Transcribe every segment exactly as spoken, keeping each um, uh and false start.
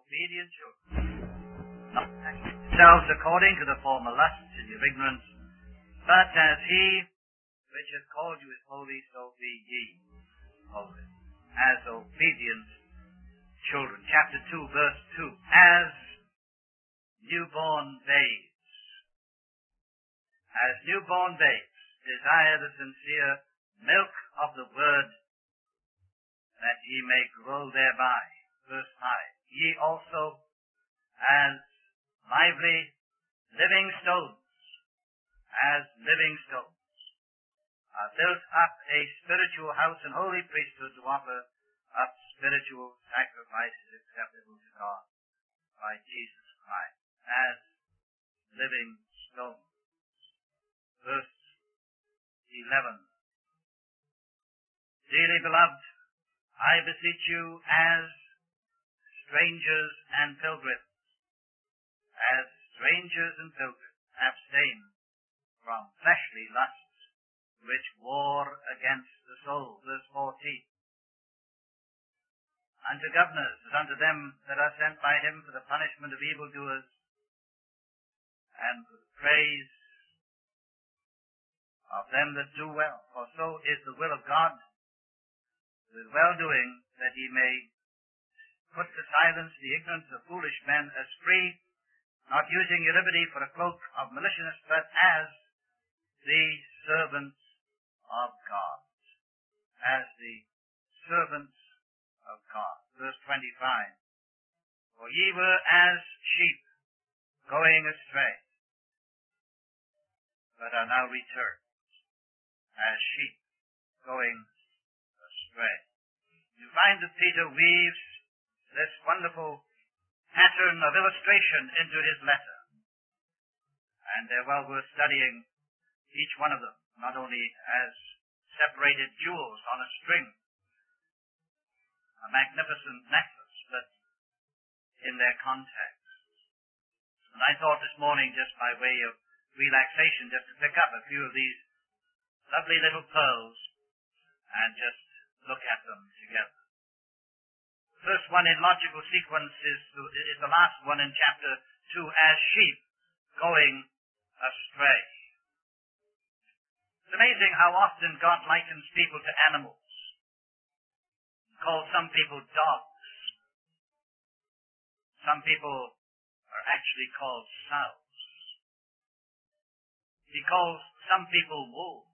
obedient children, not acting yourselves according to the former lusts in your ignorance, but as he which has called you is holy, so be ye holy, as obedient children. Chapter two, verse two. As newborn babes, as newborn babes, desire the sincere milk of the word, that ye may grow thereby. Verse five. Ye also, as lively living stones, as living stones, are built up a spiritual house and holy priesthood to offer up spiritual sacrifices acceptable to God by Jesus Christ, as living stones. Verse eleven. Dearly beloved, I beseech you as strangers and pilgrims, as strangers and pilgrims, abstain from fleshly lusts which war against the soul. Verse fourteen. Unto governors, as unto them that are sent by him for the punishment of evildoers, and for the praise of them that do well. For so is the will of God, with well-doing, that he may put to silence the ignorance of foolish men, as free, not using your liberty for a cloak of maliciousness, but as the servants of God. As the servants of God. Verse twenty-five. For ye were as sheep going astray, but are now returned, as sheep going astray. You find that Peter weaves this wonderful pattern of illustration into his letter. And they're well worth studying, each one of them, not only as separated jewels on a string, a magnificent necklace, but in their context. And I thought this morning, just by way of relaxation, just to pick up a few of these lovely little pearls and just look at them together. The first one in logical sequence is, is the last one in chapter two, as sheep going astray. It's amazing how often God likens people to animals. He calls some people dogs. Some people are actually called sows. He calls some people wolves.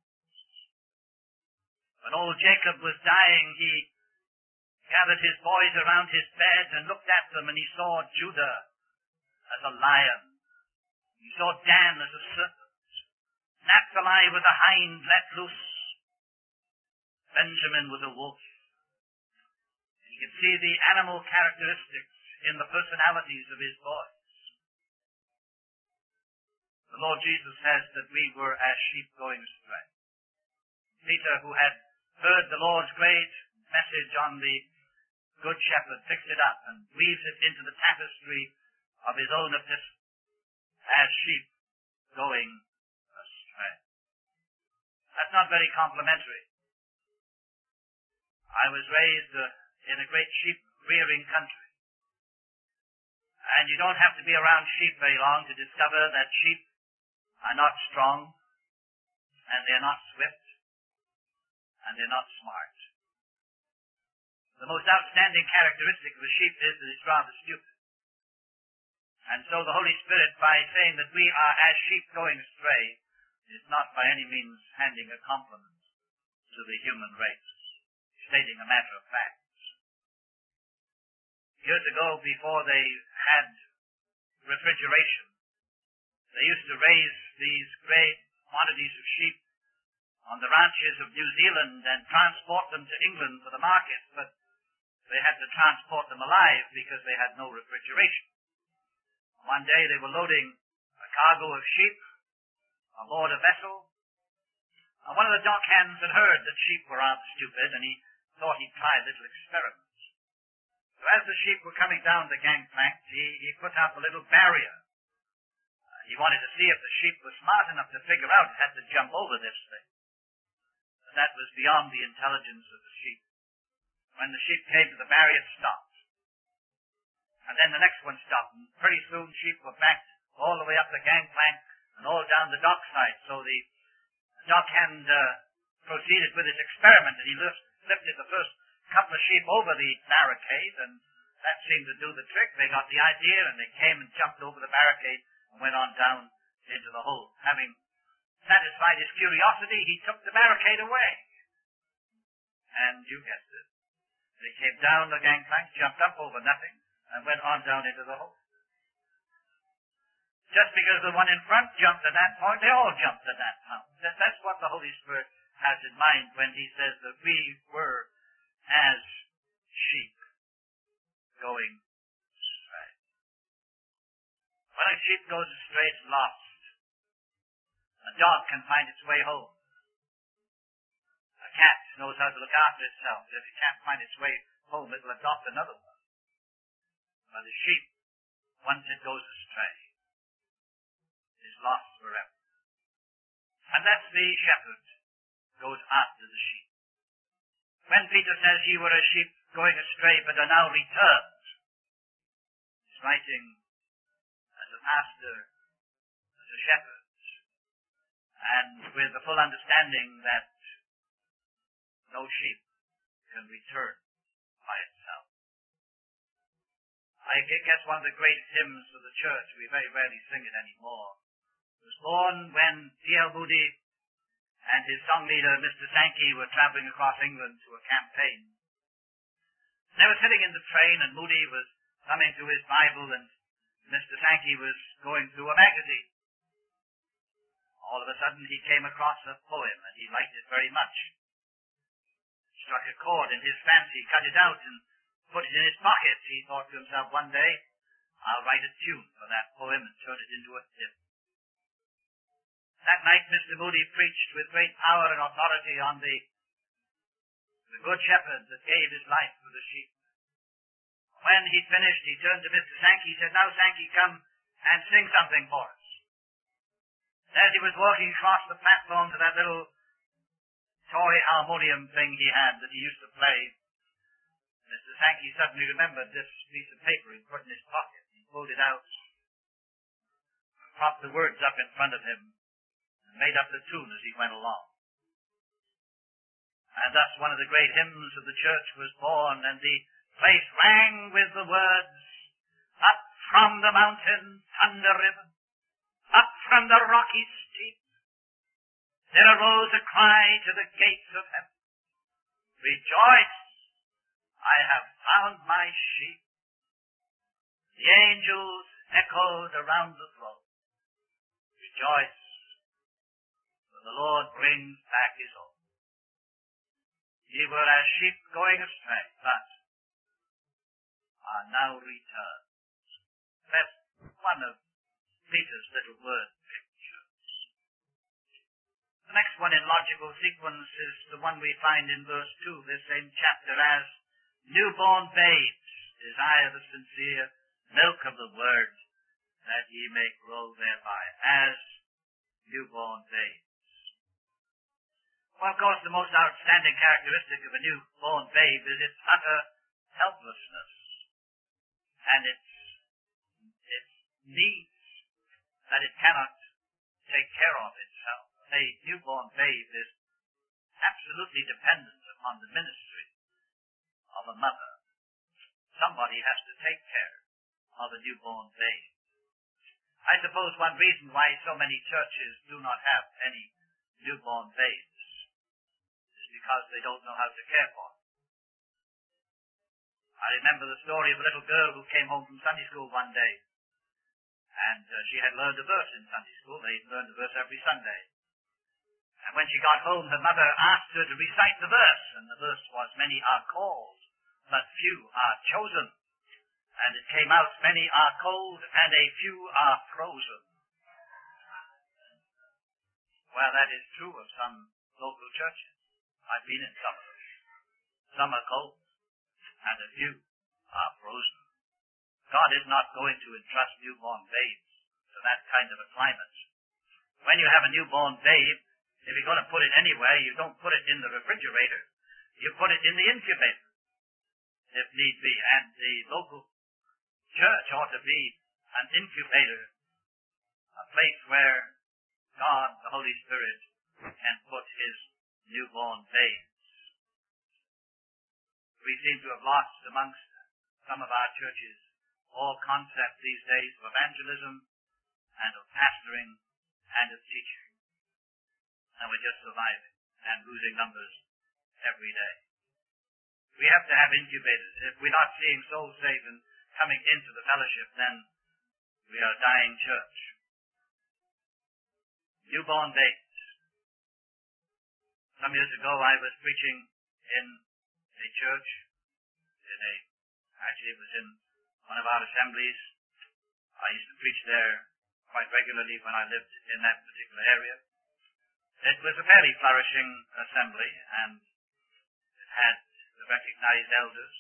When old Jacob was dying, he gathered his boys around his bed and looked at them, and he saw Judah as a lion. He saw Dan as a serpent. Naphtali with a hind let loose. Benjamin with a wolf. You can see the animal characteristics in the personalities of his boys. The Lord Jesus says that we were as sheep going astray. Peter, who had heard the Lord's great message on the Good Shepherd, picks it up and weaves it into the tapestry of his own epistle, as sheep going astray. That's not very complimentary. I was raised uh, in a great sheep-rearing country. And you don't have to be around sheep very long to discover that sheep are not strong, and they're not swift, and they're not smart. The most outstanding characteristic of a sheep is that it's rather stupid. And so the Holy Spirit, by saying that we are as sheep going astray, is not by any means handing a compliment to the human race, stating a matter of fact. Years ago, before they had refrigeration, they used to raise these great quantities of sheep on the ranches of New Zealand and transport them to England for the market, but they had to transport them alive because they had no refrigeration. One day they were loading a cargo of sheep aboard a vessel. And one of the dock hands had heard that sheep were rather stupid, and he thought he'd try a little experiment. So as the sheep were coming down the gangplank, he, he put up a little barrier. Uh, he wanted to see if the sheep was smart enough to figure out it had to jump over this thing. But that was beyond the intelligence of the sheep. When the sheep came to the barrier, it stopped. And then the next one stopped, and pretty soon sheep were backed all the way up the gangplank and all down the dockside. So the dockhand uh, proceeded with his experiment, and he lift, lifted the first couple of sheep over the barricade, and that seemed to do the trick. They got the idea, and they came and jumped over the barricade and went on down into the hole. Having satisfied his curiosity, he took the barricade away. And you guessed it. They came down the gangplank, jumped up over nothing, and went on down into the hole. Just because the one in front jumped at that point, they all jumped at that point. That's what the Holy Spirit has in mind when he says that we were as sheep going astray. When a sheep goes astray, it's lost. A dog can find its way home. A cat knows how to look after itself. If it can't find its way home, it will adopt another one. But the sheep, once it goes astray, is lost forever. And that's the shepherd goes after the sheep. When Peter says ye were as sheep going astray but are now returned, he's writing as a pastor, as a shepherd, and with the full understanding that no sheep can return by itself. I guess one of the great hymns of the church, we very rarely sing it anymore, was born when T L Moody and his song leader, Mister Sankey, were traveling across England to a campaign. They were sitting in the train, and Moody was coming to his Bible, and Mister Sankey was going through a magazine. All of a sudden, he came across a poem, and he liked it very much. Struck a chord in his fancy, cut it out, and put it in his pocket. He thought to himself, one day, I'll write a tune for that poem and turn it into a hymn. That night, Mister Moody preached with great power and authority on the, the good shepherd that gave his life for the sheep. When he finished, he turned to Mister Sankey. He said, now, Sankey, come and sing something for us. As he was walking across the platform to that little toy harmonium thing he had that he used to play, Mister Sankey suddenly remembered this piece of paper he put in his pocket. He pulled it out, propped the words up in front of him, and made up the tune as he went along. And thus one of the great hymns of the church was born, and the place rang with the words, up from the mountain, thunder river, up from the rocky steep, there arose a cry to the gates of heaven, rejoice, I have found my sheep. The angels echoed around the throne, rejoice, for the Lord brings back his own. Ye were as sheep going astray, but are now returned. That's one of Peter's little word pictures. The next one in logical sequence is the one we find in verse two, this same chapter, as newborn babes desire the sincere milk of the word, that ye may grow thereby. As newborn babes. Well, of course, the most outstanding characteristic of a newborn babe is its utter helplessness and its, its needs that it cannot take care of itself. A newborn babe is absolutely dependent upon the ministry of a mother. Somebody has to take care of a newborn babe. I suppose one reason why so many churches do not have any newborn babes is because they don't know how to care for them. I remember the story of a little girl who came home from Sunday school one day, and uh, she had learned a verse in Sunday school. They learned a verse every Sunday. And when she got home, her mother asked her to recite the verse, and the verse was, many are called, but few are chosen. And it came out, many are cold, and a few are frozen. Well, that is true of some local churches. I've been in some of them. Some are cold, and a few are frozen. God is not going to entrust newborn babes to that kind of a climate. When you have a newborn babe, if you're going to put it anywhere, you don't put it in the refrigerator. You put it in the incubator, if need be. And the local church ought to be an incubator, a place where God, the Holy Spirit, can put his newborn babes. We seem to have lost amongst some of our churches all concept these days of evangelism and of pastoring and of teaching. And we're just surviving and losing numbers every day. We have to have incubators. If we're not seeing souls saved and coming into the fellowship, then we are a dying church. Newborn babes. Some years ago I was preaching in a church, in a, actually it was in one of our assemblies. I used to preach there quite regularly when I lived in that particular area. It was a fairly flourishing assembly, and it had the recognized elders.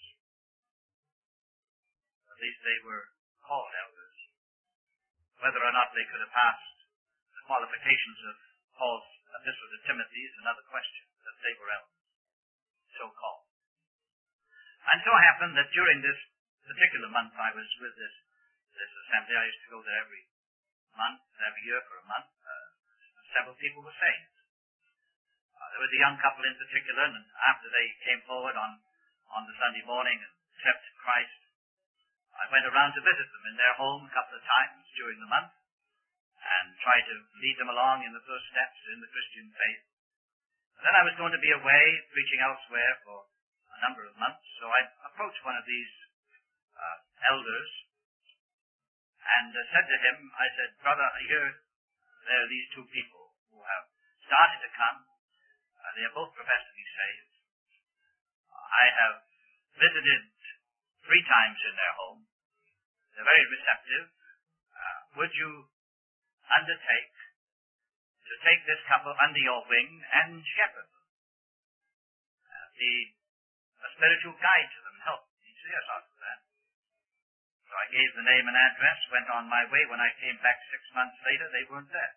At least they were called elders. Whether or not they could have passed the qualifications of Paul's epistle to Timothy is another question, that they were elders, so called. And so it happened that during this particular month I was with this, this assembly. I used to go there every month, every year for a month. Uh, several people were saved. Uh, there was a young couple in particular, and after they came forward on, on the Sunday morning and accepted Christ, I went around to visit them in their home a couple of times during the month and tried to lead them along in the first steps in the Christian faith. And then I was going to be away preaching elsewhere for a number of months, so I approached one of these uh, elders and uh, said to him, I said, "Brother, here there are these two people who have started to come. Uh, they are both professed to be saved. I have visited three times in their home. They're very receptive. Uh, would you undertake to take this couple under your wing and shepherd them? Uh, be a spiritual guide to them, help." He said, "Yes, I'll do that." So I gave the name and address, went on my way. When I came back six months later, they weren't there.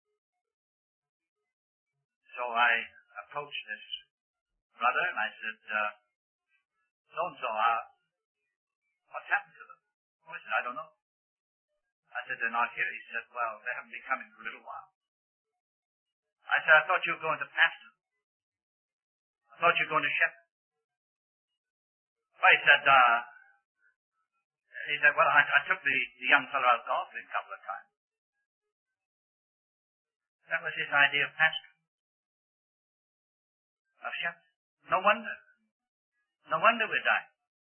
So I approached this brother and I said, uh, so-and-so, uh, what's happened to them? Oh, he said, "I don't know." I said, "They're not here." He said, "Well, they haven't been coming for a little while." I said, "I thought you were going to pastor. I thought you were going to shepherd." Well, he said, uh, he said, "Well, I, I took the, the young fellow out golfing a couple of times." That was his idea of pastoring, of shepherding. No wonder. No wonder we're dying.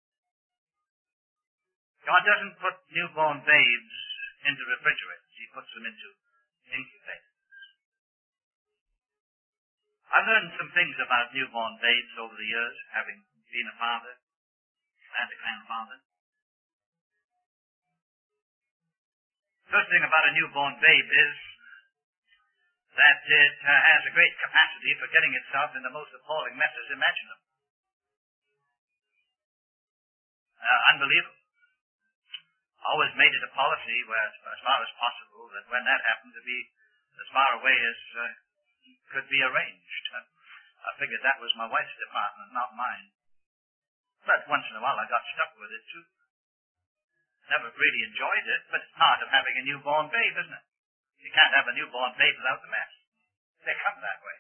God doesn't put newborn babes into refrigerators. He puts them into incubators. I've learned some things about newborn babes over the years, having been a father and a grandfather. First thing about a newborn babe is that it uh, has a great capacity for getting itself in the most appalling messes imaginable. Uh, unbelievable. Always made it a policy where, as far as possible, that when that happened, to be as far away as uh, could be arranged. Uh, I figured that was my wife's department, not mine. But once in a while I got stuck with it too. Never really enjoyed it, but it's part of having a newborn babe, isn't it? You can't have a newborn babe without the mess. They come that way.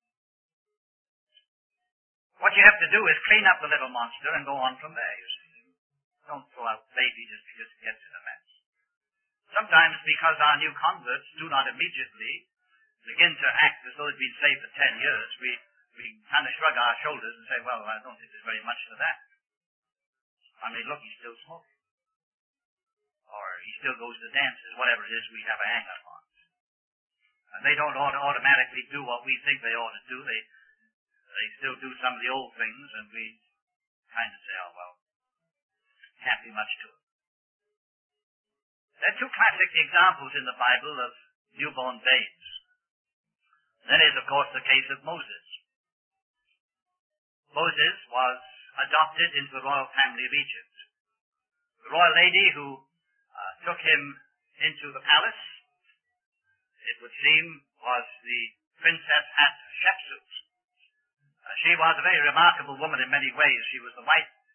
What you have to do is clean up the little monster and go on from there, you see. Don't throw out baby just because it gets in a mess. Sometimes because our new converts do not immediately begin to act as though they've been saved for ten years, we, we kind of shrug our shoulders and say, "Well, I don't think there's very much to that. I mean, look, he's still smoking. Or he still goes to dances," whatever it is we have a hang-up on. And they don't auto- automatically do what we think they ought to do. They, they still do some of the old things, and we kind of say, "Oh, well, can't be much to it." There are two classic examples in the Bible of newborn babes. That is, of course, the case of Moses. Moses was adopted into the royal family of Egypt. The royal lady who uh, took him into the palace, it would seem, was the Princess Hatshepsut. Uh, she was a very remarkable woman in many ways. She was the wife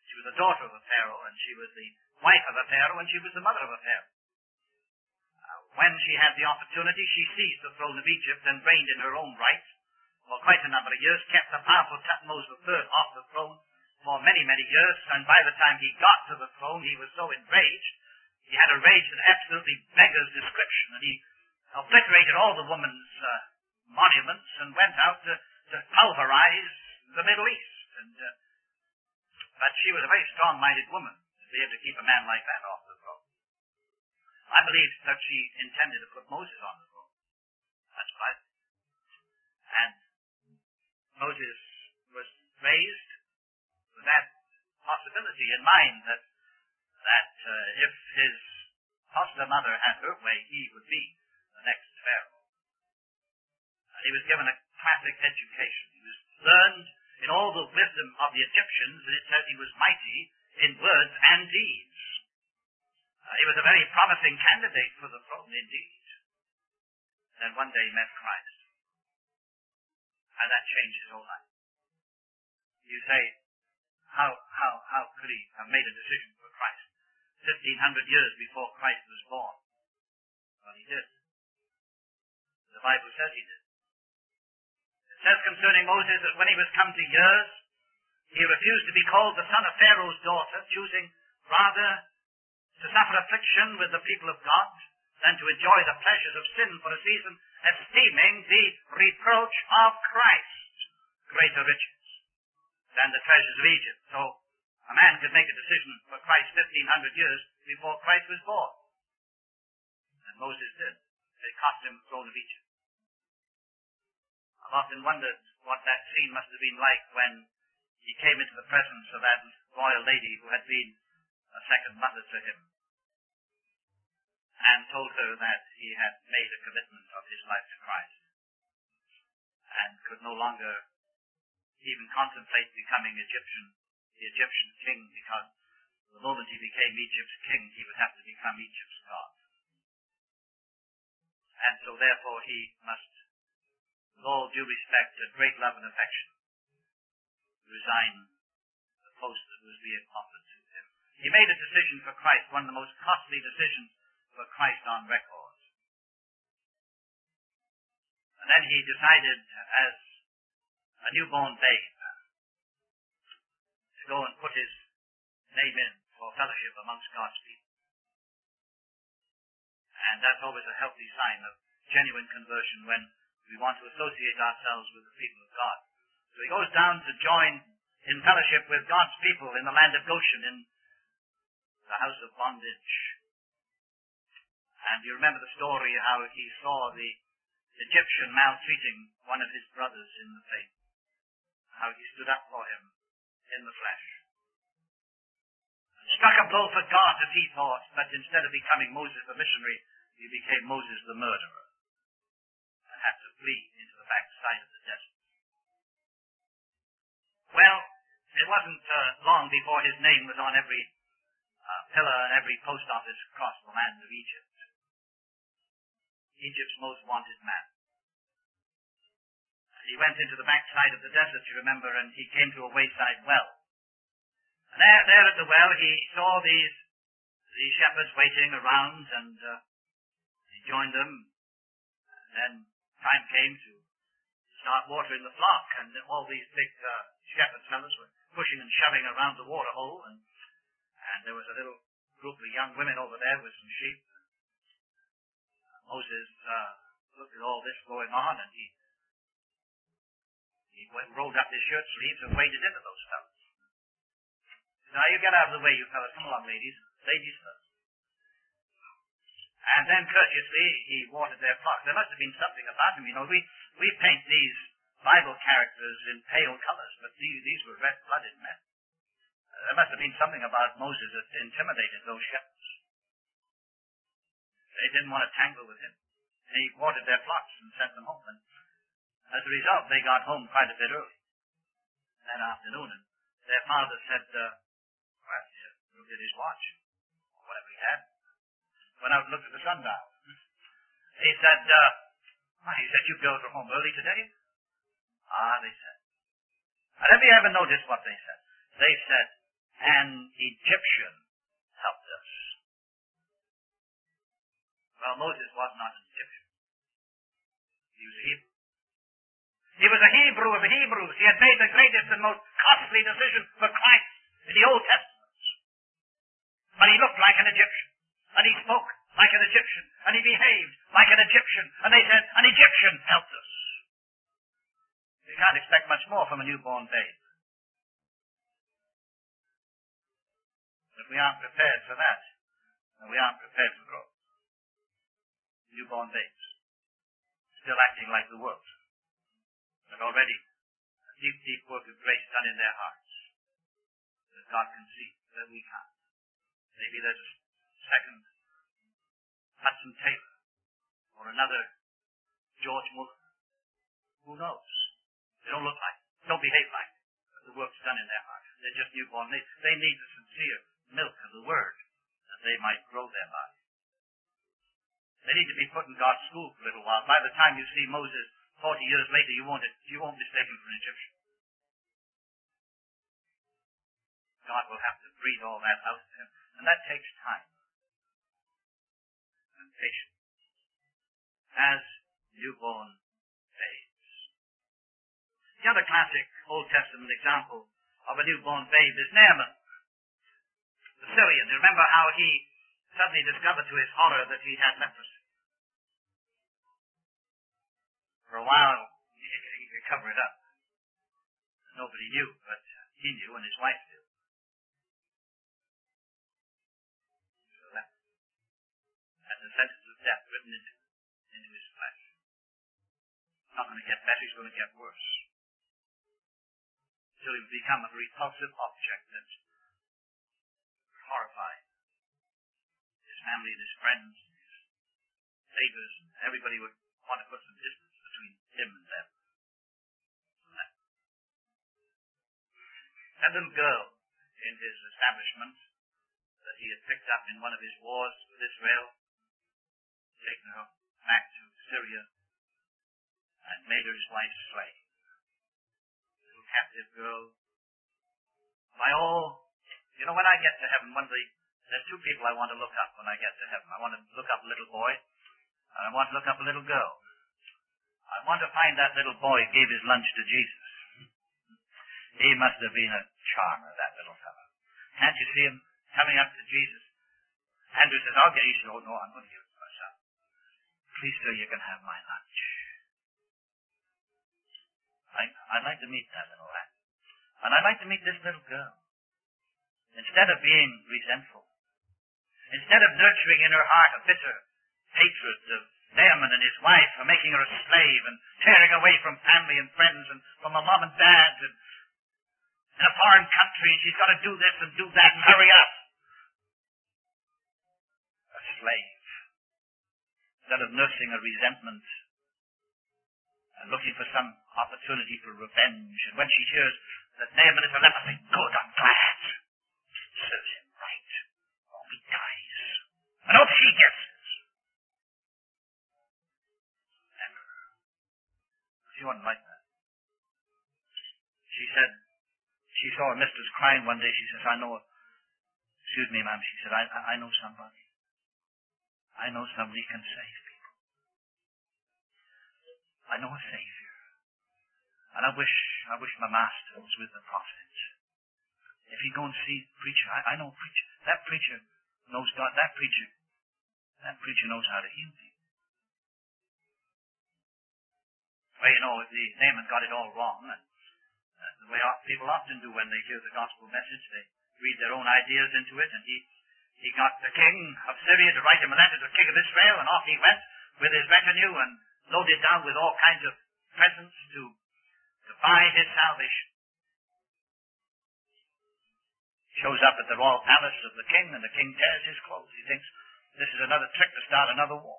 She was the daughter of a Pharaoh, and she was the wife of a Pharaoh, and she was the mother of a Pharaoh. Uh, when she had the opportunity, she seized the throne of Egypt and reigned in her own right for quite a number of years, kept the powerful Thutmose the third off the throne for many, many years, and by the time he got to the throne, he was so enraged, he had a rage that absolutely beggars description, and he obliterated all the woman's uh, monuments and went out to, to pulverize the Middle East. And uh, But she was a very strong-minded woman to be able to keep a man like that off the throne. I believe that she intended to put Moses on the throne. That's right. And Moses was raised with that possibility in mind that that uh, if his foster mother had her way, he would be the next Pharaoh. And he was given a classic education. He was learned in all the wisdom of the Egyptians, and it says he was mighty in words and deeds. Uh, he was a very promising candidate for the throne indeed. Then one day he met Christ. And that changed his whole life. You say, how, how, how could he have made a decision for Christ fifteen hundred years before Christ was born? Well, he did. The Bible says he did. It says concerning Moses that when he was come to years, he refused to be called the son of Pharaoh's daughter, choosing rather to suffer affliction with the people of God than to enjoy the pleasures of sin for a season, esteeming the reproach of Christ greater riches than the treasures of Egypt. So a man could make a decision for Christ fifteen hundred years before Christ was born. And Moses did. It cost him the throne of Egypt. I've often wondered what that scene must have been like when he came into the presence of that royal lady who had been a second mother to him, and told her that he had made a commitment of his life to Christ, and could no longer even contemplate becoming Egyptian, the Egyptian king, because the moment he became Egypt's king, he would have to become Egypt's God. And so therefore he must, with all due respect and great love and affection, resign the post that was being offered to him. He made a decision for Christ, one of the most costly decisions for Christ on record. And then he decided, as a newborn babe, to go and put his name in for fellowship amongst God's people. And that's always a healthy sign of genuine conversion when we want to associate ourselves with the people of God. So he goes down to join in fellowship with God's people in the land of Goshen, in the house of bondage. And you remember the story how he saw the Egyptian maltreating one of his brothers in the faith. How he stood up for him in the flesh. Struck a blow for God, as he thought, but instead of becoming Moses the missionary, he became Moses the murderer, and had to flee into the backside of the desert. Well, it wasn't uh, long before his name was on every uh, pillar and every post office across the land of Egypt. Egypt's most wanted man. And he went into the backside of the desert, you remember, and he came to a wayside well. And there, there at the well, he saw these, these shepherds waiting around, and uh, he joined them. And then time came to start watering the flock, and all these big uh, shepherd fellows were pushing and shoving around the water hole, and, and there was a little group of young women over there with some sheep. Moses uh, looked at all this going on, and he he went, rolled up his shirt sleeves and waded into those fellows. Now you get out of the way, you fellas. Come along, ladies. Ladies first. And then courteously he watered their flock. There must have been something about him. You know, we, we paint these Bible characters in pale colors, but these, these were red-blooded men. Uh, there must have been something about Moses that intimidated those shepherds. They didn't want to tangle with him. And he watered their flocks and sent them home. And as a result, they got home quite a bit early that afternoon. And their father said, uh, well, he looked at his watch, or whatever he had, went out and looked at the sundial. He said, uh, well, he said, you girls are home early today? Ah, they said. And have you ever noticed what they said? They said, an Egyptian helped us. Well, Moses was not an Egyptian. He was a Hebrew. He was a Hebrew of the Hebrews. He had made the greatest and most costly decision for Christ in the Old Testament. But he looked like an Egyptian. And he spoke like an Egyptian. And he behaved like an Egyptian. And they said, an Egyptian helped us. You can't expect much more from a newborn babe. If we aren't prepared for that, then we aren't prepared for growth. Newborn babes, still acting like the world, but already a deep, deep work of grace done in their hearts that God can see that we can't. Maybe there's a second Hudson Taylor or another George Muller. Who knows? They don't look like it, don't behave like it, but the work's done in their hearts. They're just newborn. They, they need the sincere milk of the Word that they might grow thereby. They need to be put in God's school for a little while. By the time you see Moses forty years later, you won't, you won't mistake him for an Egyptian. God will have to breathe all that out of him. And that takes time and patience. As newborn babes. The other classic Old Testament example of a newborn babe is Naaman, the Syrian. You remember how he suddenly discovered to his horror that he had leprosy. For a while, he, he could cover it up. Nobody knew, but he knew and his wife knew. So that, that's a sentence of death written into, into his flesh. It's not going to get better, it's going to get worse. Till he would become a repulsive object that's horrifying. Family and his friends, his neighbors, everybody would want to put some distance between him and them. That little girl in his establishment that he had picked up in one of his wars with Israel, taken her back to Syria, and made her his wife's slave. Little captive girl. By all, you know, when I get to heaven, one of the There's two people I want to look up when I get to heaven. I want to look up a little boy, and I want to look up a little girl. I want to find that little boy who gave his lunch to Jesus. He must have been a charmer, that little fellow. Can't you see him coming up to Jesus? Andrew says, I'll get you. He said, oh, no, I'm going to give it to myself. Please, sir, you can have my lunch. I, I'd like to meet that little lad. And I'd like to meet this little girl. Instead of being resentful, instead of nurturing in her heart a bitter hatred of Naaman and his wife for making her a slave and tearing away from family and friends and from her mom and dad and in a foreign country, and she's got to do this and do that and hurry up. A slave. Instead of nursing a resentment and looking for some opportunity for revenge, and when she hears that Naaman is a leper, say, good, I'm glad. Serves him right. Hope he dies. And hope she gets it. Never. She wasn't like that. She said, she saw her mistress crying one day. She says, I know, excuse me, ma'am. She said, I, I know somebody. I know somebody can save people. I know a Savior. And I wish, I wish my master was with the prophet. If you go and see the preacher, I, I know a preacher. That preacher knows God. That preacher, that preacher knows how to heal people. Well, you know, the Naaman got it all wrong, and uh, the way people often do when they hear the gospel message, they read their own ideas into it, and he, he got the king of Syria to write him a letter to the king of Israel, and off he went with his retinue and loaded down with all kinds of presents to, to buy his salvation. Shows up at the royal palace of the king, and the king tears his clothes. He thinks this is another trick to start another war.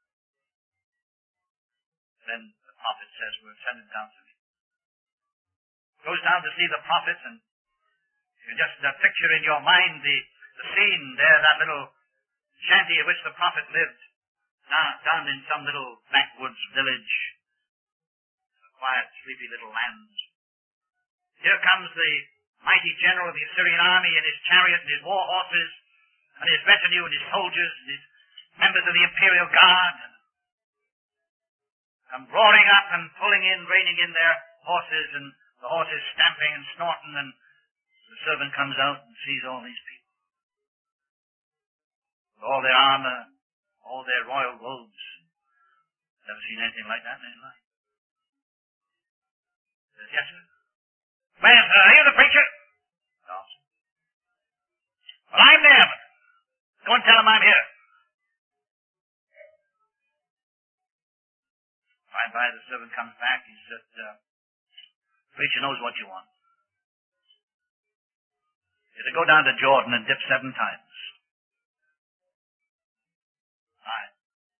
Then the prophet says, we'll send him down to me. Goes down to see the prophet, and you just uh, picture in your mind the, the scene there, that little shanty in which the prophet lived, down, down in some little backwoods village, a quiet, sleepy little land. Here comes the mighty general of the Assyrian army and his chariot and his war horses and his retinue and his soldiers and his members of the imperial guard come roaring up and pulling in, reining in their horses, and the horses stamping and snorting, and the servant comes out and sees all these people. With all their armor, all their royal robes. Never seen anything like that in his life. He says, yes, sir. Well, sir, are you the preacher? No, sir. Well, I'm there. Go and tell him I'm here. By and by, the servant comes back. He said, uh, preacher knows what you want. You're to go down to Jordan and dip seven times. Right.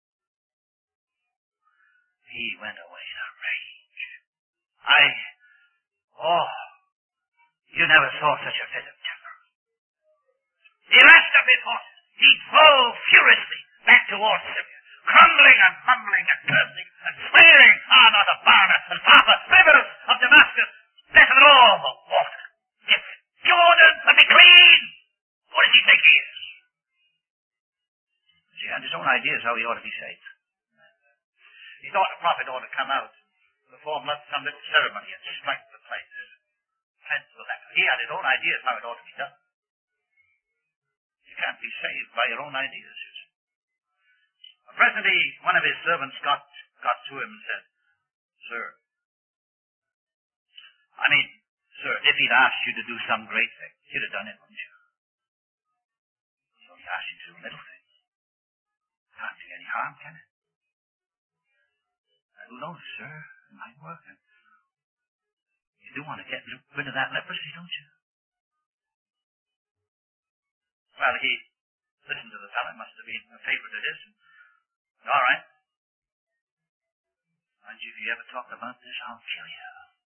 He went away in a rage. I, oh, you never saw such a fit of temper. He lashed up his horse. He drove furiously back towards Syria, crumbling and mumbling and cursing and swearing, ah, not Abana and Papa, rivers of Damascus, better than all the water. If Jordan would be clean, what does he think he is? He had his own ideas how he ought to be saved. He thought a prophet ought to come out, perform some little ceremony and strike the place, cleanse the leper. He had his own ideas how it ought to be done. You can't be saved by your own ideas. Presently, one of his servants got, got to him and said, Sir, I mean, sir, if he'd asked you to do some great thing, you'd have done it, wouldn't you? So he asked you to do a little thing. Can't do any harm, can it? Who knows, sir, it might work. And you do want to get rid of that leprosy, don't you? Well, he listened to the fellow. It must have been a favorite of his. All right. Mind you, if you ever talk about this, I'll kill you.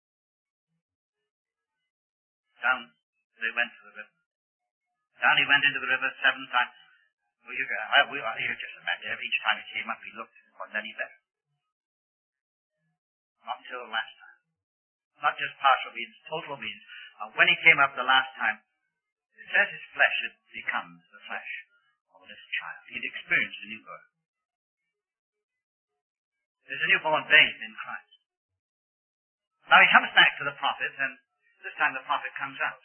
Down they went to the river. Down he went into the river seven times. Well, you, uh, we, uh, you just imagine, each time he came up, he looked, it wasn't any better. Not until the last time. Not just partial obedience, total obedience. Uh, when he came up the last time, it says his flesh had become the flesh of a little child. He'd experienced a new birth. There's a newborn babe in Christ. Now he comes back to the prophet, and this time the prophet comes out.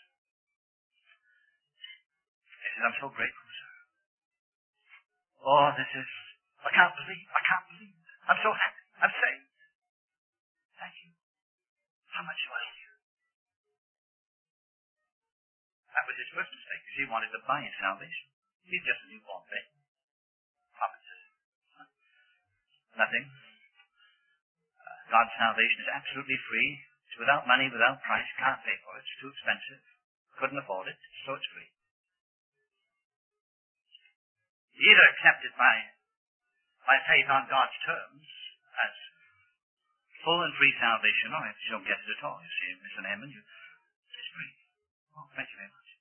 He says, I'm so grateful, sir. Oh, this is, I can't believe, I can't believe. I'm so happy. I'm saved. Thank you. How much do I owe you? That was his first mistake, because he wanted to buy his salvation. He's just a newborn babe. Prophet says, nothing. God's salvation is absolutely free. It's without money, without price. Can't pay for it. It's too expensive. Couldn't afford it, so it's free. You either accept it by, by faith on God's terms as full and free salvation, or if you don't get it at all, you see, miss an amen, you, it's free. Oh, thank you very much.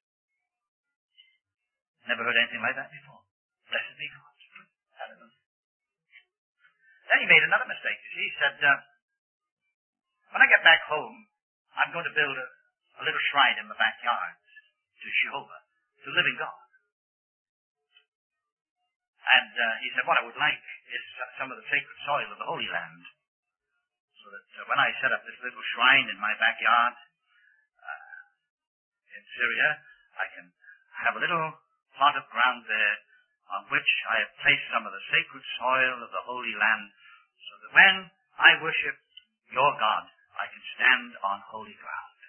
Never heard anything like that before. Blessed be God. Hallelujah. Then he made another mistake. He said, uh, when I get back home, I'm going to build a, a little shrine in my backyard to Jehovah, to the living God. And uh, he said, what I would like is uh, some of the sacred soil of the Holy Land, so that uh, when I set up this little shrine in my backyard uh, in Syria, I can have a little plot of ground there on which I have placed some of the sacred soil of the Holy Land, so that when I worship your God, I can stand on holy ground.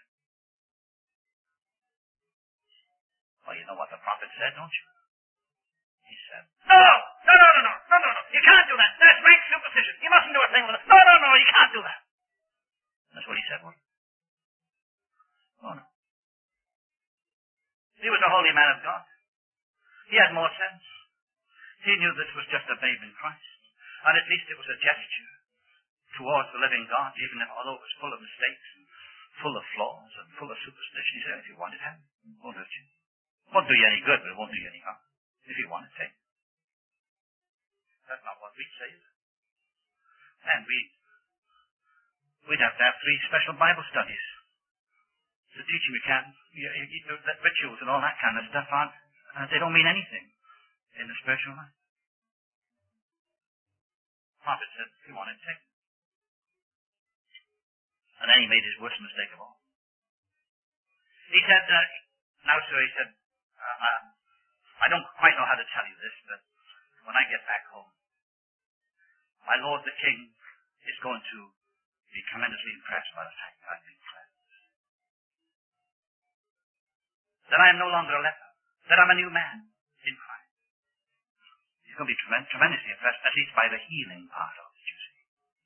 Well, you know what the prophet said, don't you? He said, No, no, no, no, no, no, no, no. You can't do that. That's rank superstition. You mustn't do a thing with it. No, no, no, you can't do that. That's what he said, wasn't it? Oh, no. He was a holy man of God. He had more sense. He knew this was just a babe in Christ. And at least it was a gesture towards the living God, even if, although it was full of mistakes and full of flaws and full of superstition. He said, if you want it, have it. It won't hurt you. It won't do you any good, but it won't do you any harm. If you want it, take it. That's not what we'd say, is it? And we, we'd have to have three special Bible studies to to teach him you can't, you, you, you, that rituals and all that kind of stuff aren't, uh, they don't mean anything in the spiritual life. The prophet said, if you want it, take it. And then he made his worst mistake of all. He said, uh, now sir, he said, uh, uh, I don't quite know how to tell you this, but when I get back home, my lord the king is going to be tremendously impressed by the fact that I've been cleansed. That I am no longer a leper. That I'm a new man in Christ. He's going to be tremend- tremendously impressed, at least by the healing part of it, you see.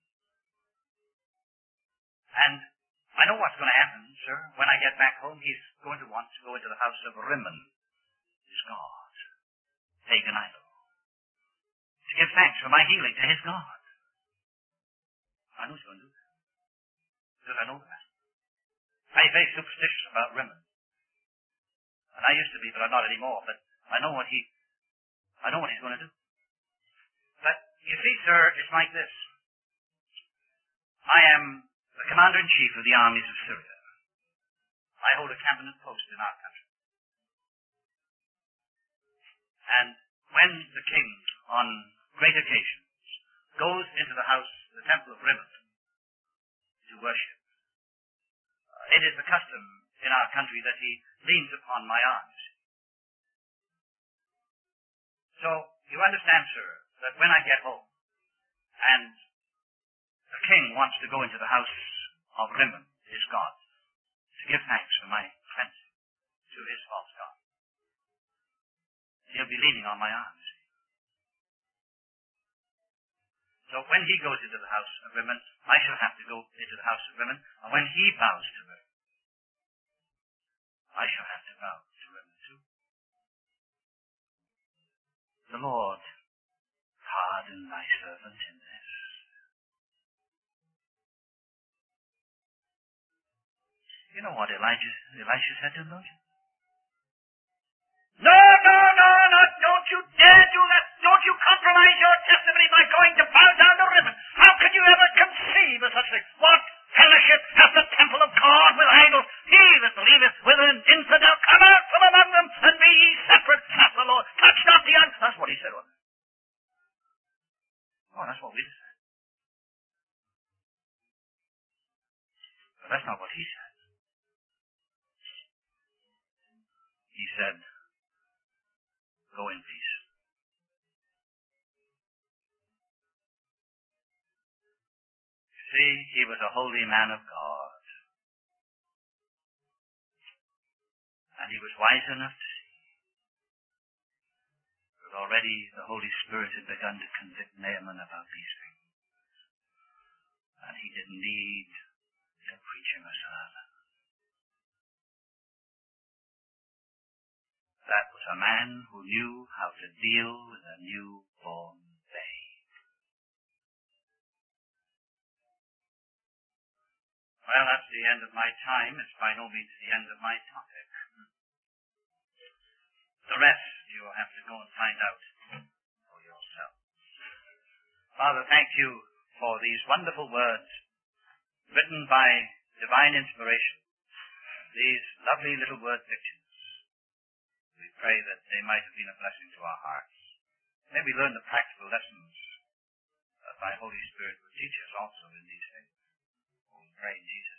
And I know what's going to happen, sir. When I get back home, he's going to want to go into the house of Rimmon, his god, pagan idol, to give thanks for my healing to his God. I know he's going to do that. Because I know the master. I'm very superstitious about Rimmon. And I used to be, but I'm not anymore. But I know what he, I know what he's going to do. But, you see, sir, it's like this. I am the commander-in-chief of the armies of Syria. I hold a cabinet post in our country. And when the king, on great occasions, goes into the house, the temple of Rimmon, to worship, uh, it is the custom in our country that he leans upon my arm. So, you understand, sir, that when I get home, and the king wants to go into the house of Rimmon, his god, to give thanks for my cleansing to his false god, he'll be leaning on my arm. So when he goes into the house of Rimmon, I shall have to go into the house of Rimmon, and when he bows to Rimmon, I shall have to bow to Rimmon too. The Lord, pardon thy servant in this. You know what Elijah, Elisha said to him, don't you? No, no, no, no, don't you dare do that. Don't you compromise your testimony by going to bow down to Rimmon. How could you ever conceive of such a thing? What fellowship hath the temple of God with idols? He that believeth with an infidel, come out from among them, and be ye separate, saith the Lord. Touch not the un... That's what he said, wasn't it? Oh, that's what we said. But that's not what he said. He said, go in peace. See, he was a holy man of God. And he was wise enough to see that already the Holy Spirit had begun to convict Naaman about these things. And he didn't need to preach him a sermon. That was a man who knew how to deal with a newborn babe. Well, that's the end of my time. It's by no means the end of my topic. The rest you'll have to go and find out for yourself. Father, thank you for these wonderful words written by divine inspiration. These lovely little word pictures. We pray that they might have been a blessing to our hearts. May we learn the practical lessons that thy Holy Spirit will teach us also in these things. We pray in Jesus'